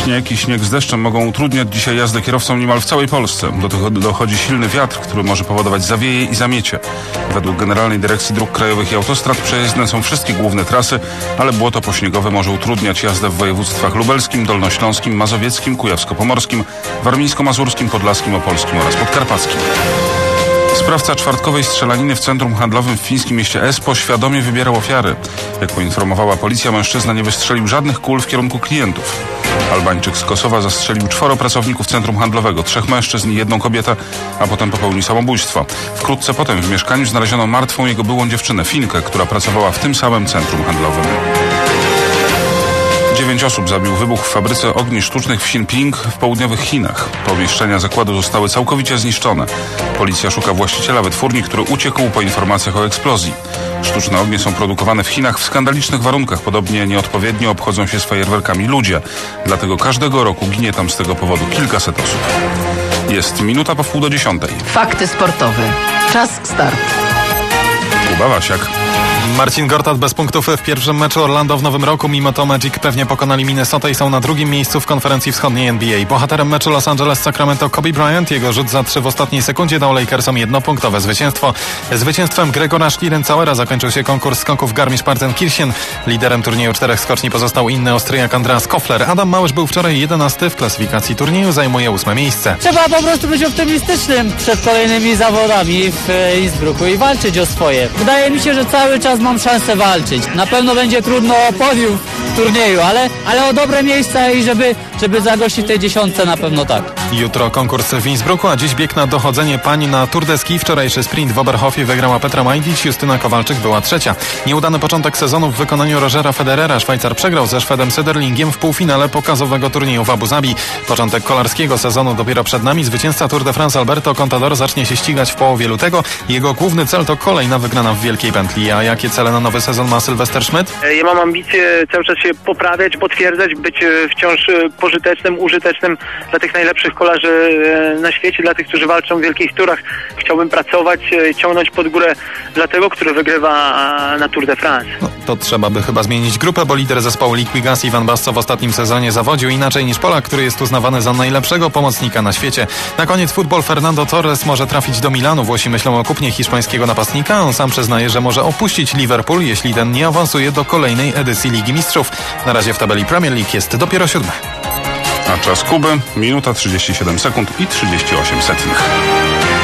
Śnieg i śnieg z deszczem mogą utrudniać dzisiaj jazdę kierowcom niemal w całej Polsce. Do tego dochodzi silny wiatr, który może powodować zawieje i zamiecie. Według Generalnej Dyrekcji Dróg Krajowych i Autostrad przejezdne są wszystkie główne trasy, ale błoto pośniegowe może utrudniać jazdę w województwach lubelskim, dolnośląskim, mazowieckim, kujawsko-pomorskim, warmińsko-mazurskim, podlaskim, opolskim oraz podkarpackim. Sprawca czwartkowej strzelaniny w centrum handlowym w fińskim mieście Espoo świadomie wybierał ofiary. Jak poinformowała policja, mężczyzna nie wystrzelił żadnych kul w kierunku klientów. Albańczyk z Kosowa zastrzelił 4 pracowników centrum handlowego, 3 mężczyzn i 1 kobietę, a potem popełnił samobójstwo. Wkrótce potem w mieszkaniu znaleziono martwą jego byłą dziewczynę, Finkę, która pracowała w tym samym centrum handlowym. 9 osób zabił wybuch w fabryce ogni sztucznych w Xinping w południowych Chinach. Pomieszczenia zakładu zostały całkowicie zniszczone. Policja szuka właściciela wytwórni, który uciekł po informacjach o eksplozji. Sztuczne ognie są produkowane w Chinach w skandalicznych warunkach. Podobnie nieodpowiednio obchodzą się z fajerwerkami ludzie. Dlatego każdego roku ginie tam z tego powodu kilkaset osób. Jest minuta po 9:30. Fakty sportowe. Czas start. Kuba Wasiak. Marcin Gortat bez punktów w pierwszym meczu Orlando w Nowym Roku. Mimo to Magic pewnie pokonali Minnesotę i są na drugim miejscu w konferencji wschodniej NBA. Bohaterem meczu Los Angeles-Sacramento Kobe Bryant. Jego rzut za 3 w ostatniej sekundzie dał Lakersom jednopunktowe zwycięstwo. Zwycięstwem Gregora Schlierenzauera zakończył się konkurs skoków Garmisch-Partenkirchen. Liderem turnieju 4 skoczni pozostał inny Austriak Andreas Koffler. Adam Małysz był wczoraj 11 w klasyfikacji turnieju, zajmuje 8 miejsce. Trzeba po prostu być optymistycznym przed kolejnymi zawodami w Innsbrucku i walczyć o swoje. Wydaje mi się, że cały czas mam szansę walczyć. Na pewno będzie trudno o podium w turnieju, ale o dobre miejsca i żeby zagościć w tej 10 na pewno tak. Jutro konkurs w Innsbrucku, a dziś bieg na dochodzenie pań na Tour de Ski. Wczorajszy sprint w Oberhofie wygrała Petra Majdic, Justyna Kowalczyk była 3. Nieudany początek sezonu w wykonaniu Rogera Federera. Szwajcar przegrał ze Szwedem Söderlingiem w półfinale pokazowego turnieju w Abu Zabi. Początek kolarskiego sezonu dopiero przed nami. Zwycięzca Tour de France Alberto Contador zacznie się ścigać w połowie lutego. Jego główny cel to kolejna wygrana w Wielkiej Pętli. A jakie cele na nowy sezon ma Sylwester Schmidt? Ja mam ambicje cały czas się poprawiać, potwierdzać, być wciąż pożytecznym, użytecznym dla tych najlepszych kolarzy na świecie, dla tych, którzy walczą w wielkich turach. Chciałbym pracować, ciągnąć pod górę dla tego, który wygrywa na Tour de France. No, to trzeba by chyba zmienić grupę, bo lider zespołu Liquigas Ivan Basso w ostatnim sezonie zawodził inaczej niż Polak, który jest uznawany za najlepszego pomocnika na świecie. Na koniec futbol. Fernando Torres może trafić do Milanu. Włosi myślą o kupnie hiszpańskiego napastnika. On sam przyznaje, że może opuścić Liverpool, jeśli ten nie awansuje do kolejnej edycji Ligi Mistrzów. Na razie w tabeli Premier League jest dopiero 7. A czas Kuby, minuta 37 sekund i 38 setnych.